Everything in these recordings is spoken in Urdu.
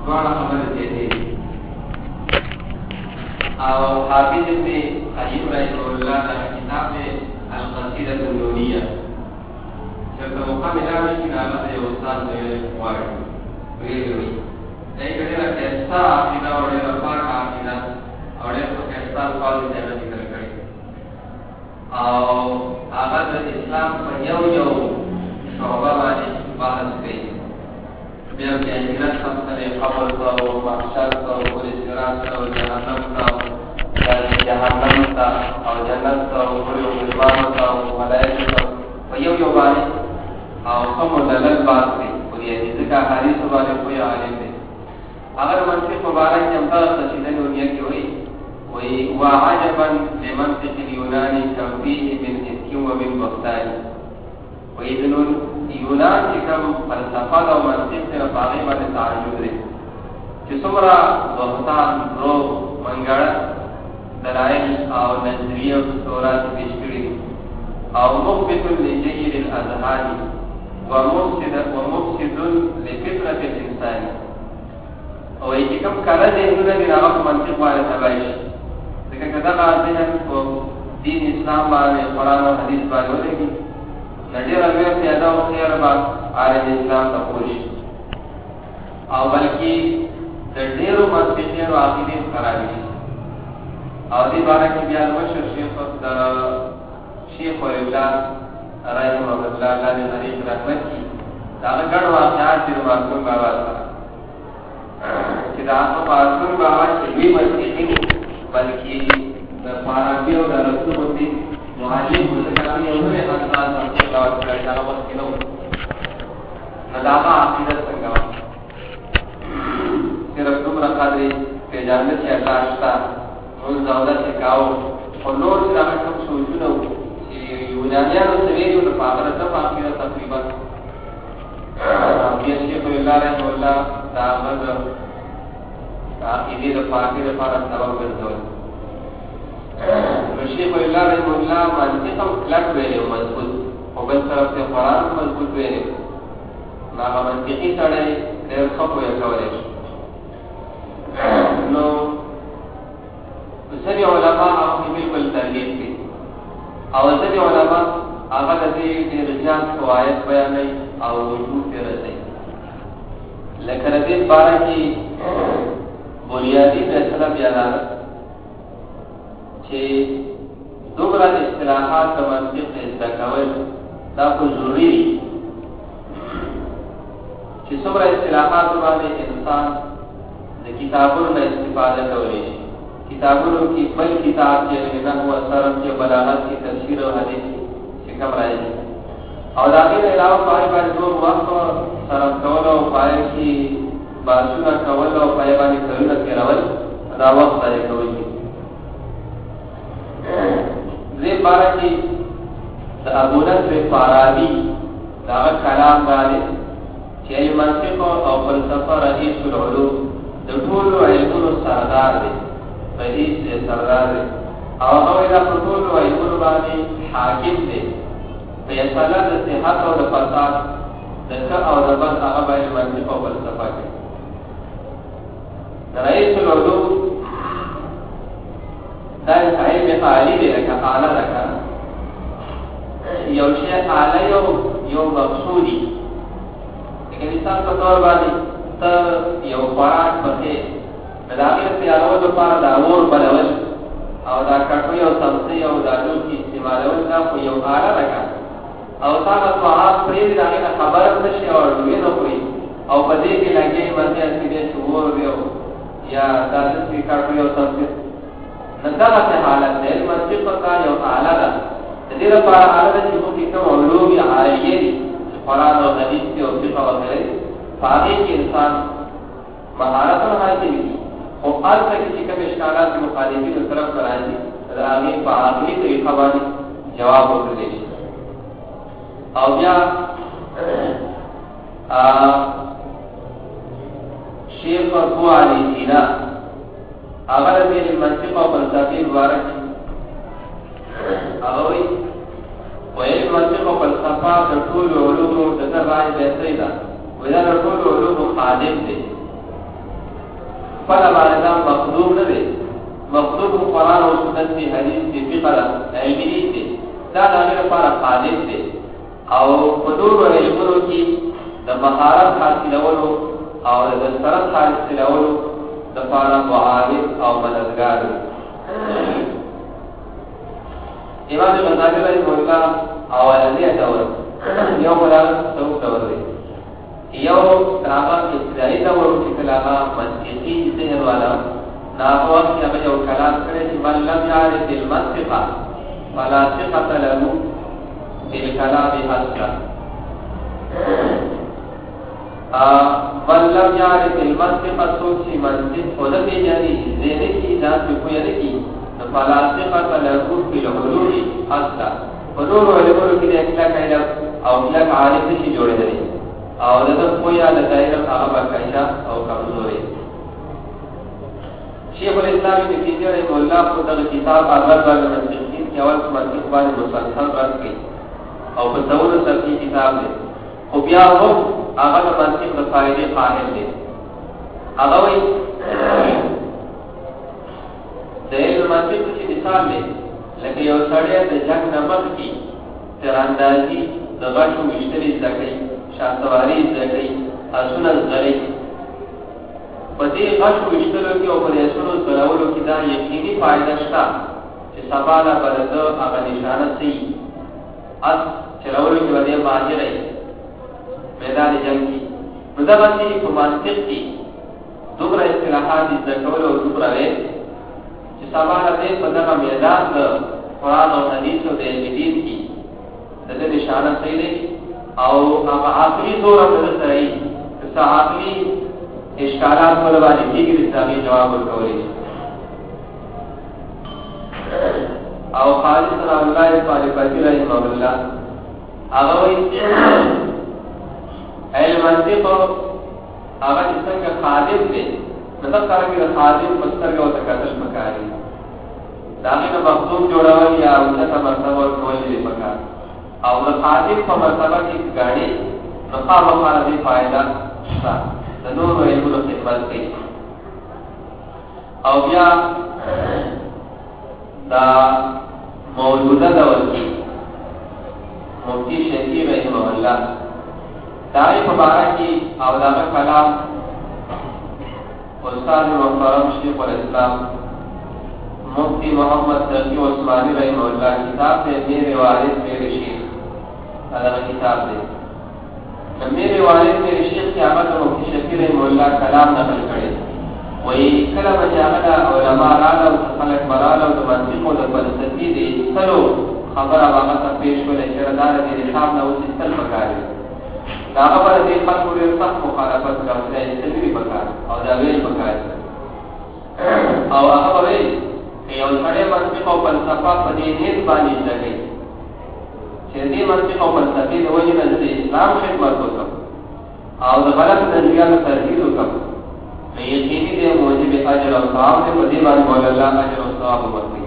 دوړ خبره دې دي او حافظ ابن قیم رحمه الله دا کتاب القصیدة النونیه چې په مقام راوي چې هغه یو استاد دی وایي ویلي دا کله راځه عقیده او ډېر پاک عقیده او ډېر پاکستان په اړه ذکر کړی او هغه د اسلام په یو شعبه باندې بحث کوي بیا د اخرت خبره قبر او محشر او صراط او جهنم او جنت او قرآن او ملائکه په یو باندې او کوم دلل باندې کوي ځکه حدیث باندې کوئی عالم دی اگر منطق مبارک کې امدا قصیده نونیه کې وایي وعجبا لمنطق اليوناني توفيه من اسك ومن بهتان وإذن یونان چې کوم فلسفه او منطق ته باغې باندې تعجب لري چې څومره بهتان درو منګړ دلایل او نظریه او تورات پیش کړي او مخبت لجيل الاذهان ومفسد لفطرة الانسان او چې کوم کله دې نه دی هغه منطق باندې تبعیش ځکه کدا ذهن په دین اسلام باندې قرآن او حدیث باندې ولګي نډیر اوی پیدا او خیر با عالم اسلام ته پوښي او بلکې د ډیرو منطقي او عقیدې خرابې او دې باندې کې بیا مشهور شیخ الله رحمه الله علیه حدیث رحمت کی دا ګڼ واقعات چې معصوم بابا سره چې دا په معصوم بابا چې وی منطقي بلکې د فارابي او د رسول معلم متکلم یو نه حساس او کړه دا وخت کې نو نداغه عقیده څنګه و صرف دومره قدرې په جانب کې اشتا نو زاوده چې کاو او نور چې هغه کوم سوچونه چې یونانیانو سویو د پاغره ته عقیده تقریبا بیا شیخ الله رحمه الله دا غږ عقیده د پاکي لپاره سبب ګرځول شیخ الله رحمه الله منطق هم کلک ویلی و مضبوط او بل طرف ته قرآن مضبوط ویلی ناغه منطقي سړی ډېر ښه پوهه کولی شي نو ځینې علما هغه بالکل تردید کوي او ځینې علما هغه د دې ډېر زیات فواید بیانوي او وجود پرې رسوي لکه د دې باره کې بنیادي فیصله بیانوي چې دومره اصطلاحات د منطق زده کول دا خو ضروري دي چې څومره اصطلاحات باندې انسان د کتابونو نه استفاده کولی شي کتابونو کې بل کتاب چې نحو او صرف کې بلاغت کې تفسیر او حدیث کې کوم راځي او دا غیر علاوه پای باندې ټول وخت صرف کول او پای کې باسونه کول او پای باندې کړل کېرول دا وخت ضایع کوي دې باره کې د ابو نصر فارابي دا کلام باندې چې منطق او فلسفه رئیس العلوم د ټول علومو سردار دی رئیس سردار دی او هغه دا ټول علومو باندې حاکم دی فیصله د صحت او د فساد د ښه او د بد هغه باندې منطق او فلسفه کوي رئیس العلوم دا علم عالی دی لکه اعلی لکه یو شی اعلی یو مقصودی لکه مثال په تور باندې ته یو خوراک پکې د هغې تیارولو لپاره د اور بلول او دا کټوۍ او سبزۍ او دا لوښي استعمالول دا خو یو اعلی لکه او تا به طعام پرېږدي د هغې نه خبر هم نه شي او ډوډۍ نه خوري او په دې کې لګیا یې مزې کېدی چې اور وي یا دا داسې کټوۍ او سبزۍ ندغه حالت دی منطق کا یو اعلی ده د دې لپاره اعلی ده چې موږ کوم علوم عالیه دي قرآن او حدیث او فقه وغیره باقي کې انسان مهارت حاصل کړي او هغه چې کوم اشکالات مخالفین طرف راځي دا هغه په عقلي طریقه باندې جواب ورکړي او بیا شیخ ابو علی سینا هغه د منطق او فلسفه مبارک هغه وایي منطق او فلسفه د ټول علومو د تبعید سیدا ودا د ټول علومو خادم دي فلا بعد مخدوم نه دی مخدوم قرآن او سنت دی حدیث دی فقه علمی دی دا دغه لپاره خالق دی او په نورو علمونو کې د مهارت حاصلولو او د سرت حاصلولو د لپاره معاون او مددگار دی امام غزالی رحمه الله اولنی دور یو مولا څو دور دی یو هغه ابتدایي دور چې کله هغه منطقي ذهن والا ناقو چې هغه یو کلام کړی چې من لم يعرف المنطق فلا ثقة له بالكلام اصلا من لم يعرف المنطق سوچي منطق خود پیژني ذهن کې ځان په کوی کی فلا ثقة له بالحلول اصلا حضور علمونو کې د اخلاق علم او اخلاق عارف شي جوړېدل او دغه کویا د دایره هغه باقاعده او کمزوري شیخ الاسلام ابن تیمیہ رحمه الله په دغه کتاب اول باندې منطقین کې اول منطق باندې مسلسل راځي او په ډول سره کتاب دی او بیا هم هغه د منطق د فائدې قائل دی هغه وایي د علم منطق چې مثال دی لکه یو سړی د جنگ نه مخکې تیراندازي د غشو ویشتلې زده کوي شاهسواري زده کوي اسونه زغړي په دې غشو ویشتلو کې او په دې اسونو زغړولو کې دا یقیني فائدہ شته چې سبا لا بلده هغه نشانه سي اس چلولو کې باندې ماهر دی میدان جنگ کې نو دا باندې په منطق کې دومره اصطلاحات زده کول او دومره چې سبا لا دې په دغه میدان د قرآن او حدیث او د دین کې د دې نشانه صحیح دی او هغه عقلي زور په سره یې چې عقلي اشکالات په باندې کېږي د جواب ورکولې او خالد رحمه الله طالباتي رحمه الله هغه وایي علم منطق هغه څنګه خادم دی مطلب کارګر خادم مسترګ او تکاتل پکاري داغه مخدوم جوړول یا اوچته مرتبه ورکول دي پکار او د خادم په مرتبه کې غاړي مقام باندې فائدہ شته د نور علمونو خدمت کوي او بیا دا موجوده دور کې مفتی شفیع رحمه الله دای مبارکی او دغه کلام استاد محترم شیخ الاسلام مفتی محمد تقی عثمانی رحمه الله کتاب ہے میرے والد میرے شیخ هذا کتاب ہے میرے والد میرے شیخ کی آمد مفتی شفیع رحمه الله کلام نقل کړي وی کله مجاهده علماء راغله او خلک براله او د منطق او د فلسفې دي څلو خبره هغه ته پیښ کړي چې دار دې حساب نه اوسې تل پکاري دا خبره دې خلکو ډېر سخت مخالفت کوي چې دې پکار او دا ویل پکار او هغه وایي چې یو سړی منطق او فلسفه په دې نیت باندې لګي چې دې منطق او فلسفې د وجه نه د اسلام خدمت وکړي او د غلط نظریاتو ترهید وکړي نو یقیني دې موجب اجر او ثواب دې په دې باندې بول الله اجر او ثواب ورکړي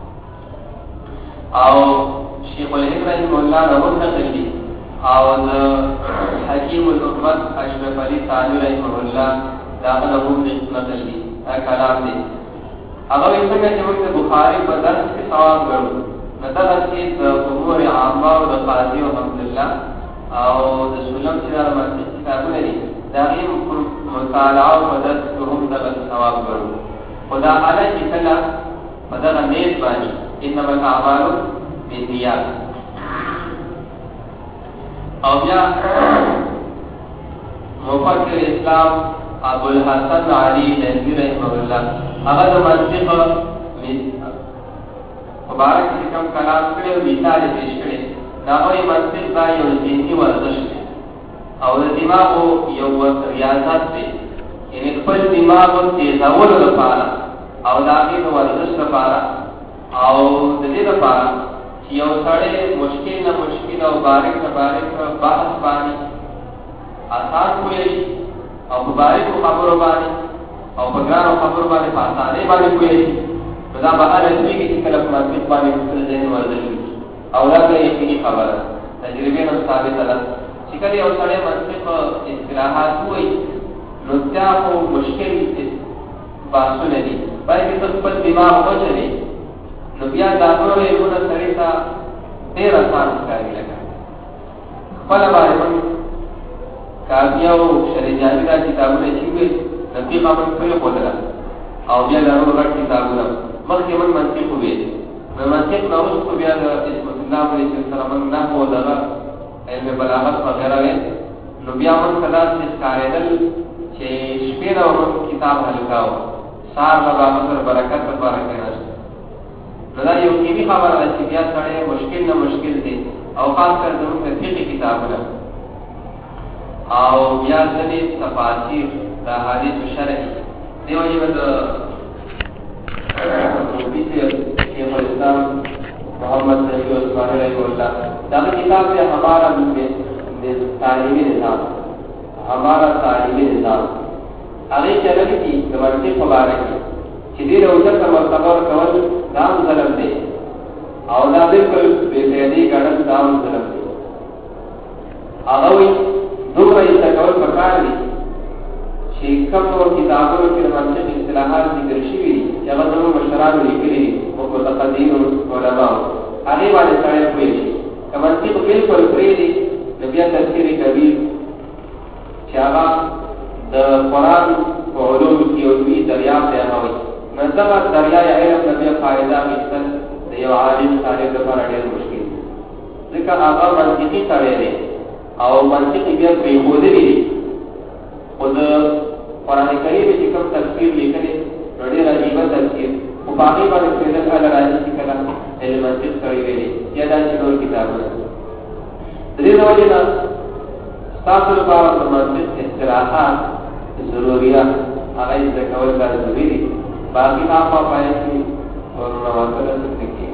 او شیخ الهند رحمه الله راوړل کړي او حکیم الامت اشرف علی ثانی رحمه الله داخل هم نقل دي کلام دي هغه څنګه چې موږ د بخاری په درس کې ثواب غواړو مثلا چې د امور عامه او د قاضي او الحمدلله او د سلم چې د منطق کتابونه دي دا یې مطالعه او درس کې هم د ثواب غواړو خدا اعلی چې کله په دغه نیت باندې انما الاعمال بالنیات او بیا مفکر اسلام ابو الحسن علی حنفی رحمه الله هغه د منطق مبارک چې کوم کلام کړي او مثال پیش کړي دا وایي منطق دا یو ذهني ورزش دی او د دماغ یو ریاضت دی یعنی خپل دماغ تیزولو لپاره او د هغې د ورزش لپاره او د دې لپاره چې یو سړی مشکل نه مشکل او باریک نه باریک بحث باندې آسان کولی او په باریکو خبرو باندې او په ګرانو خبرو باندې په اسانۍ باندې کولی نو دا به هله کېږي چې کله په منطق باندې خپل ذهن ورزش وکړي او دا به یقیني خبره تجربې نه ثابته ده چې کله یو سړی منطق اصطلاحات وایي نو بیا خو مشکل باسونه دي باندې خپل دماغ وچلې نو بیا دا نور یو نه سړی تا ډیر آسان ښکاري لګا خپل باندې من کامیاو شری جامع دا کتابونه چې وي نبی قامن په کوله او بیا دا نور غټ کتابونه مخکې من منطق وي نو منطق نو خو بیا د اسم الله علیه السلام نه هو دا علم بلاغت وغیرہ نو بیا من کدا چې ښکارېدل چې شپې دا کتاب هلکاو سار بابا مصر برکت په برکت راځي دا یو کیمی خبره ده چې بیا سره مشکل نه مشکل دي او خاص کر زموږ د فقہ کتابونه او بیا ځنې تفاسیر د حدیث شرعي دیو یې د شیخ الاسلام محمد رضی الله علیه وسلم دا کتاب ہے ہمارا تعلیمی نظام ہمارا تعلیمی نظام هغه چلنی کی د منطق مبارک چې دې روزه پر مرتبه کول دام ظلم دی او دا بالکل بے فائدې ګڼل دام ظلم دی هغه وی دوه یې تکول پکار دي چې کوم کتابونو کې منطق اصطلاحات ذکر شوي چې هغه د مشرانو لیکلي او متقدمین علماء هغه باندې سره کوي چې منطق بالکل پرې دي نبی تفسیر کبیر چې هغه د قرآن په علوم کې یو لوی دریاب دی هغه نظمه دریای علم نبی فائدہ مستل د یو عالم طالب لپاره ډېر مشکل ځکه هغه منطقي سره دی او منطق بیا پرې هوده دی خو د قرآن کریم چې کوم تفسیر لیکلی نو ډېر عجیبه تفسیر خو په هغې باندې پرېدل هله راځي چې کله علم منطق سړی ویلي یا داسې نور کتابونه د دې د وجې نه ستاسو لپاره د منطق اصطلاحات ضروریات هغه زده کول دا ضروري دي باقي هغه پایې کې او نوښت لري